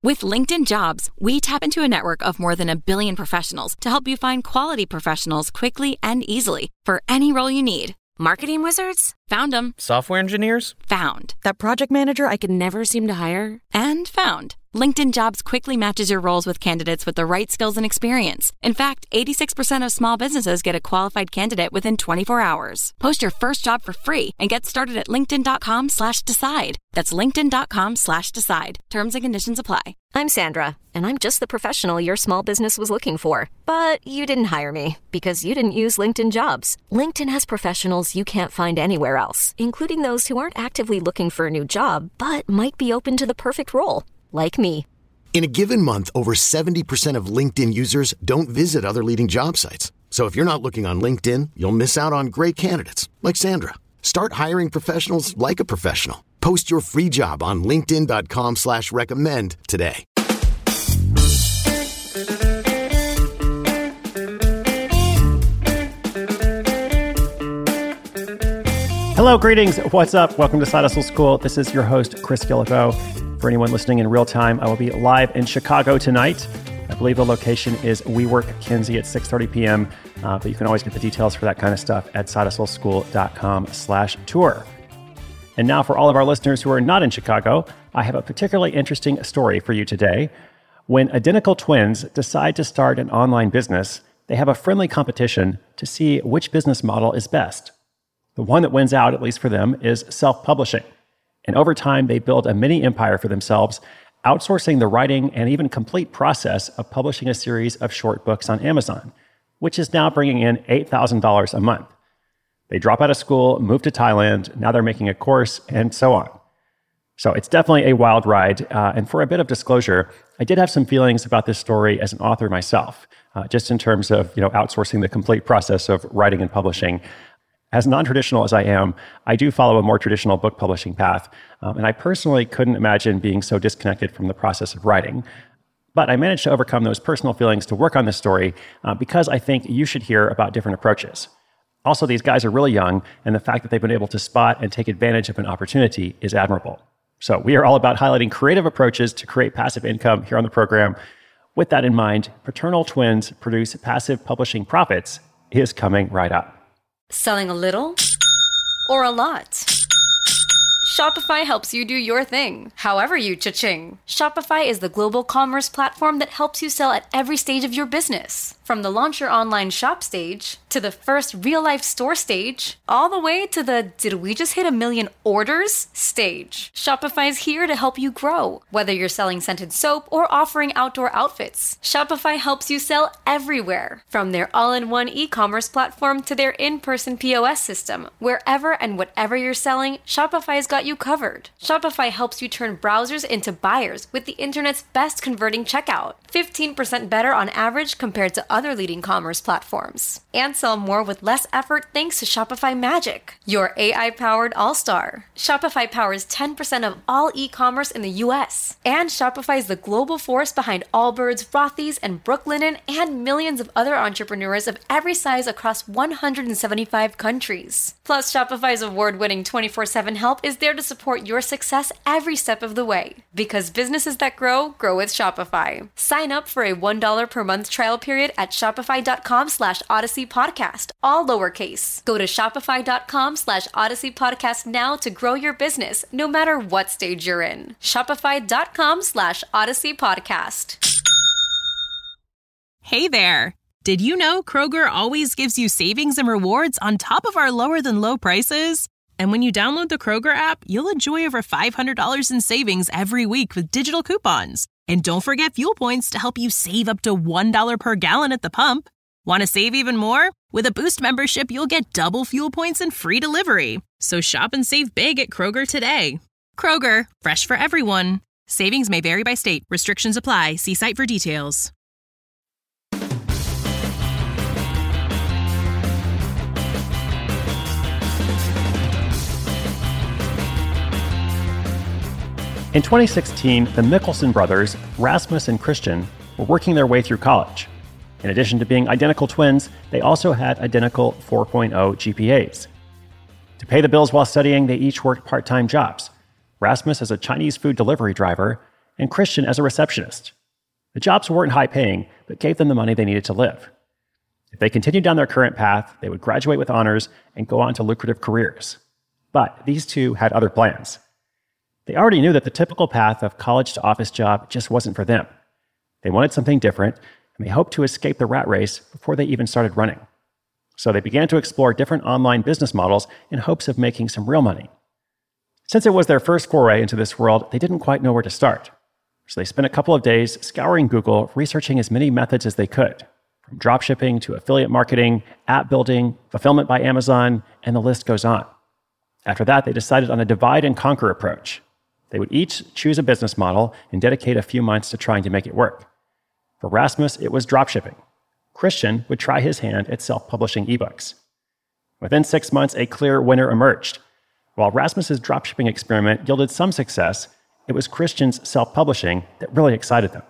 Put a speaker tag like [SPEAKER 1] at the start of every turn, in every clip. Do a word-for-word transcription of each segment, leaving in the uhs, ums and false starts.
[SPEAKER 1] With LinkedIn Jobs, we tap into a network of more than a billion professionals to help you find quality professionals quickly and easily for any role you need. Marketing wizards? Found them.
[SPEAKER 2] Software engineers?
[SPEAKER 1] Found. That project manager I could never seem to hire? And found. LinkedIn Jobs quickly matches your roles with candidates with the right skills and experience. In fact, eighty-six percent of small businesses get a qualified candidate within twenty-four hours. Post your first job for free and get started at linkedin.com slash decide. That's linkedin.com slash decide. Terms and conditions apply.
[SPEAKER 3] I'm Sandra, and I'm just the professional your small business was looking for. But you didn't hire me because you didn't use LinkedIn Jobs. LinkedIn has professionals you can't find anywhere else, including those who aren't actively looking for a new job, but might be open to the perfect role. Like me.
[SPEAKER 4] In a given month, over seventy percent of LinkedIn users don't visit other leading job sites. So if you're not looking on LinkedIn, you'll miss out on great candidates like Sandra. Start hiring professionals like a professional. Post your free job on linkedin.com slash recommend today.
[SPEAKER 5] Hello, greetings. What's up? Welcome to Side Hustle School. This is your host, Chris Gillibo. For anyone listening in real time, I will be live in Chicago tonight. I believe the location is WeWork Kinsey at six thirty p.m., uh, but you can always get the details for that kind of stuff at sidehustleschool.com slash tour. And now for all of our listeners who are not in Chicago, I have a particularly interesting story for you today. When identical twins decide to start an online business, they have a friendly competition to see which business model is best. The one that wins out, at least for them, is self-publishing. And over time, they build a mini empire for themselves, outsourcing the writing and even complete process of publishing a series of short books on Amazon, which is now bringing in eight thousand dollars a month. They drop out of school, move to Thailand, now they're making a course, and so on. So it's definitely a wild ride. Uh, and for a bit of disclosure, I did have some feelings about this story as an author myself, uh, just in terms of you know outsourcing the complete process of writing and publishing. As non-traditional as I am, I do follow a more traditional book publishing path, um, and I personally couldn't imagine being so disconnected from the process of writing. But I managed to overcome those personal feelings to work on this story uh, because I think you should hear about different approaches. Also, these guys are really young, and the fact that they've been able to spot and take advantage of an opportunity is admirable. So we are all about highlighting creative approaches to create passive income here on the program. With that in mind, Paternal Twins Produce Passive Publishing Profits is coming right up.
[SPEAKER 6] Selling a little or a lot? Shopify helps you do your thing, however you cha-ching. Shopify is the global commerce platform that helps you sell at every stage of your business. From the launch your online shop stage, to the first real-life store stage, all the way to the did we just hit a million orders stage. Shopify is here to help you grow. Whether you're selling scented soap or offering outdoor outfits, Shopify helps you sell everywhere. From their all-in-one e-commerce platform to their in-person P O S system, wherever and whatever you're selling, Shopify's got you covered. Shopify helps you turn browsers into buyers with the internet's best converting checkout. fifteen percent better on average compared to other leading commerce platforms. And sell more with less effort thanks to Shopify Magic, your A I-powered all-star. Shopify powers ten percent of all e-commerce in the U S. And Shopify is the global force behind Allbirds, Rothy's, and Brooklinen, and millions of other entrepreneurs of every size across one hundred seventy-five countries. Plus, Shopify's award-winning twenty-four seven help is there to support your success every step of the way. Because businesses that grow, grow with Shopify. Sign up for a one dollar per month trial period at shopify.com slash Odyssey Podcast, all lowercase. Go to shopify.com slash Odyssey Podcast now to grow your business, no matter what stage you're in. Shopify.com slash Odyssey Podcast.
[SPEAKER 7] Hey there. Did you know Kroger always gives you savings and rewards on top of our lower than low prices? And when you download the Kroger app, you'll enjoy over five hundred dollars in savings every week with digital coupons. And don't forget fuel points to help you save up to one dollar per gallon at the pump. Want to save even more? With a Boost membership, you'll get double fuel points and free delivery. So shop and save big at Kroger today. Kroger, fresh for everyone. Savings may vary by state. Restrictions apply. See site for details.
[SPEAKER 5] In twenty sixteen, the Mickelson brothers, Rasmus and Christian, were working their way through college. In addition to being identical twins, they also had identical four point oh G P As. To pay the bills while studying, they each worked part-time jobs. Rasmus as a Chinese food delivery driver, and Christian as a receptionist. The jobs weren't high-paying, but gave them the money they needed to live. If they continued down their current path, they would graduate with honors and go on to lucrative careers. But these two had other plans. They already knew that the typical path of college to office job just wasn't for them. They wanted something different, and they hoped to escape the rat race before they even started running. So they began to explore different online business models in hopes of making some real money. Since it was their first foray into this world, they didn't quite know where to start. So they spent a couple of days scouring Google, researching as many methods as they could, from dropshipping to affiliate marketing, app building, fulfillment by Amazon, and the list goes on. After that, they decided on a divide and conquer approach. They would each choose a business model and dedicate a few months to trying to make it work. For Rasmus, it was dropshipping. Christian would try his hand at self-publishing ebooks. Within six months, a clear winner emerged. While Rasmus's dropshipping experiment yielded some success, it was Christian's self-publishing that really excited them.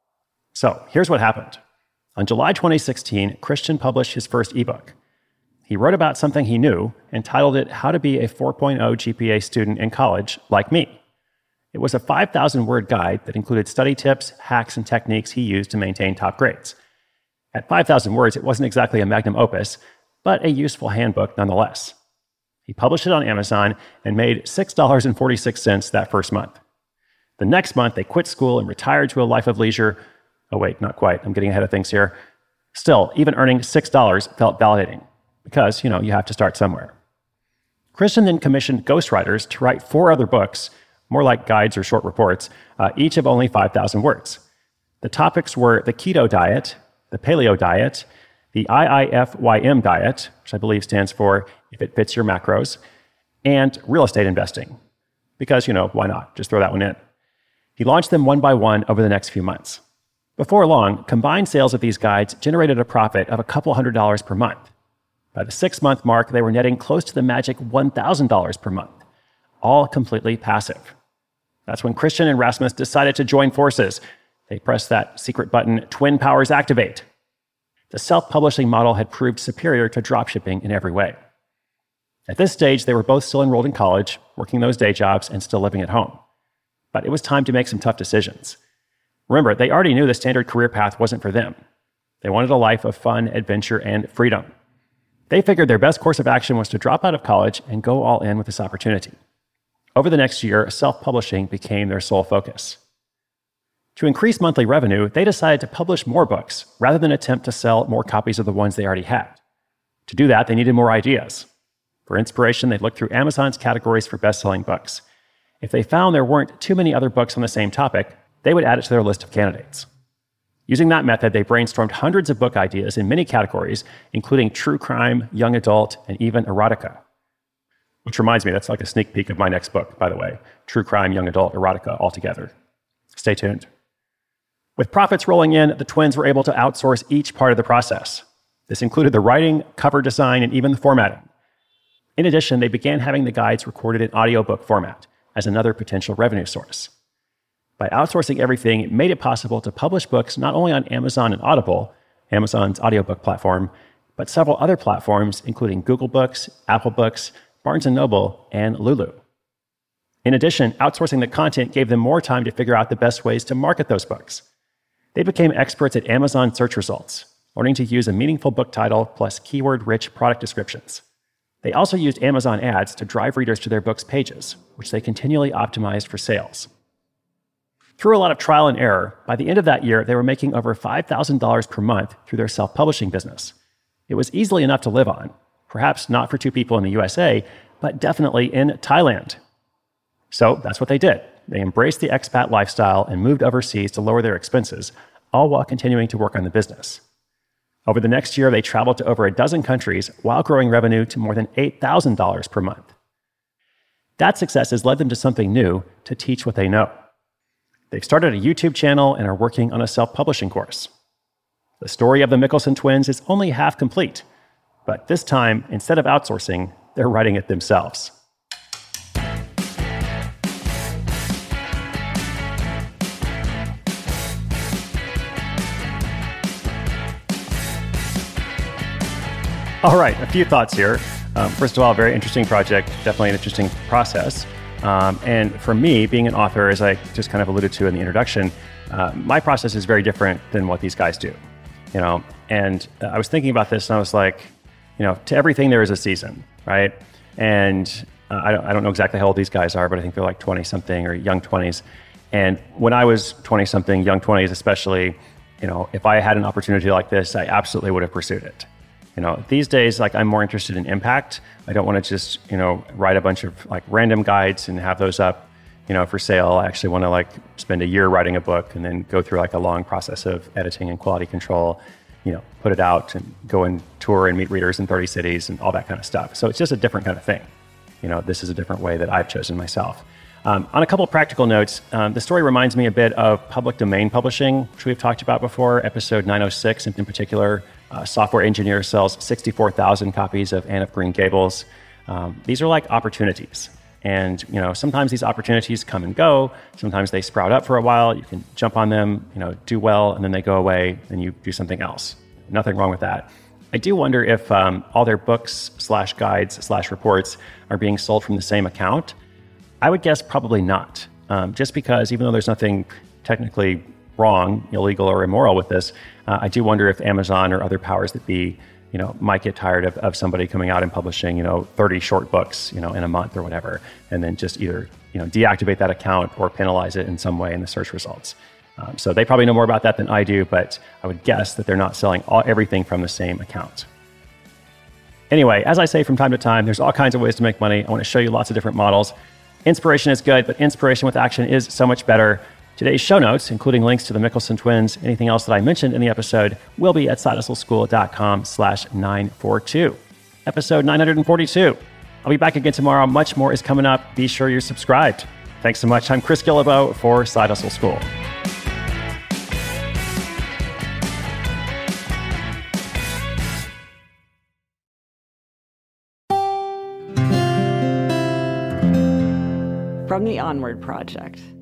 [SPEAKER 5] So here's what happened. On July twenty sixteen, Christian published his first ebook. He wrote about something he knew and titled it How to Be a four point oh G P A Student in College Like Me. It was a five thousand word guide that included study tips, hacks, and techniques he used to maintain top grades. At five thousand words, it wasn't exactly a magnum opus, but a useful handbook nonetheless. He published it on Amazon and made six dollars and forty-six cents that first month. The next month, they quit school and retired to a life of leisure. Oh wait, not quite. I'm getting ahead of things here. Still, even earning six dollars felt validating because, you know, you have to start somewhere. Christian then commissioned ghostwriters to write four other books, more like guides or short reports, uh, each of only five thousand words. The topics were the keto diet, the paleo diet, the I I F Y M diet, which I believe stands for If It Fits Your Macros, and real estate investing. Because, you know, why not? Just throw that one in. He launched them one by one over the next few months. Before long, combined sales of these guides generated a profit of a couple hundred dollars per month. By the six-month mark, they were netting close to the magic one thousand dollars per month, all completely passive. That's when Christian and Rasmus decided to join forces. They pressed that secret button, Twin Powers Activate. The self-publishing model had proved superior to dropshipping in every way. At this stage, they were both still enrolled in college, working those day jobs, and still living at home. But it was time to make some tough decisions. Remember, they already knew the standard career path wasn't for them. They wanted a life of fun, adventure, and freedom. They figured their best course of action was to drop out of college and go all in with this opportunity. Over the next year, self-publishing became their sole focus. To increase monthly revenue, they decided to publish more books rather than attempt to sell more copies of the ones they already had. To do that, they needed more ideas. For inspiration, they'd look through Amazon's categories for best-selling books. If they found there weren't too many other books on the same topic, they would add it to their list of candidates. Using that method, they brainstormed hundreds of book ideas in many categories, including true crime, young adult, and even erotica. Which reminds me, that's like a sneak peek of my next book, by the way. True crime, young adult, erotica, all together. Stay tuned. With profits rolling in, the twins were able to outsource each part of the process. This included the writing, cover design, and even the formatting. In addition, they began having the guides recorded in audiobook format as another potential revenue source. By outsourcing everything, it made it possible to publish books not only on Amazon and Audible, Amazon's audiobook platform, but several other platforms, including Google Books, Apple Books, Barnes and Noble, and Lulu. In addition, outsourcing the content gave them more time to figure out the best ways to market those books. They became experts at Amazon search results, learning to use a meaningful book title plus keyword-rich product descriptions. They also used Amazon ads to drive readers to their books' pages, which they continually optimized for sales. Through a lot of trial and error, by the end of that year, they were making over five thousand dollars per month through their self-publishing business. It was easily enough to live on, perhaps not for two people in the U S A, but definitely in Thailand. So that's what they did. They embraced the expat lifestyle and moved overseas to lower their expenses, all while continuing to work on the business. Over the next year, they traveled to over a dozen countries while growing revenue to more than eight thousand dollars per month. That success has led them to something new, to teach what they know. They've started a YouTube channel and are working on a self-publishing course. The story of the Mickelson twins is only half complete, but this time, instead of outsourcing, they're writing it themselves. All right, a few thoughts here. Um, first of all, very interesting project, definitely an interesting process. Um, and for me, being an author, as I just kind of alluded to in the introduction, uh, my process is very different than what these guys do. You know, and uh, I was thinking about this, and I was like, you know, to everything there is a season, right? And uh, I don't, I don't know exactly how old these guys are, but I think they're like twenty something or young twenties. And when I was twenty something, young twenties especially, you know, if I had an opportunity like this, I absolutely would have pursued it. You know, these days, like I'm more interested in impact. I don't want to just, you know, write a bunch of like random guides and have those up, you know, for sale. I actually want to like spend a year writing a book and then go through like a long process of editing and quality control, you know, put it out and go and tour and meet readers in thirty cities and all that kind of stuff. So it's just a different kind of thing. You know, this is a different way that I've chosen myself. Um, on a couple of practical notes, um, the story reminds me a bit of public domain publishing, which we've talked about before, episode nine oh six, and in particular, a software engineer sells sixty-four thousand copies of Anne of Green Gables. Um, these are like opportunities. And, you know, sometimes these opportunities come and go. Sometimes they sprout up for a while. You can jump on them, you know, do well, and then they go away, and you do something else. Nothing wrong with that. I do wonder if um, all their books slash guides slash reports are being sold from the same account. I would guess probably not, um, just because even though there's nothing technically wrong, illegal, or immoral with this, uh, I do wonder if Amazon or other powers that be, you know, might get tired of, of somebody coming out and publishing, you know, thirty short books, you know, in a month or whatever, and then just either, you know, deactivate that account or penalize it in some way in the search results. Um, so they probably know more about that than I do, but I would guess that they're not selling all, everything from the same account. Anyway, as I say from time to time, there's all kinds of ways to make money. I want to show you lots of different models. Inspiration is good, but inspiration with action is so much better. Today's show notes, including links to the Mickelson twins, anything else that I mentioned in the episode, will be at sidehustleschool.com slash 942. Episode nine forty-two. I'll be back again tomorrow. Much more is coming up. Be sure you're subscribed. Thanks so much. I'm Chris Guillebeau for Side Hustle School.
[SPEAKER 2] From the Onward Project.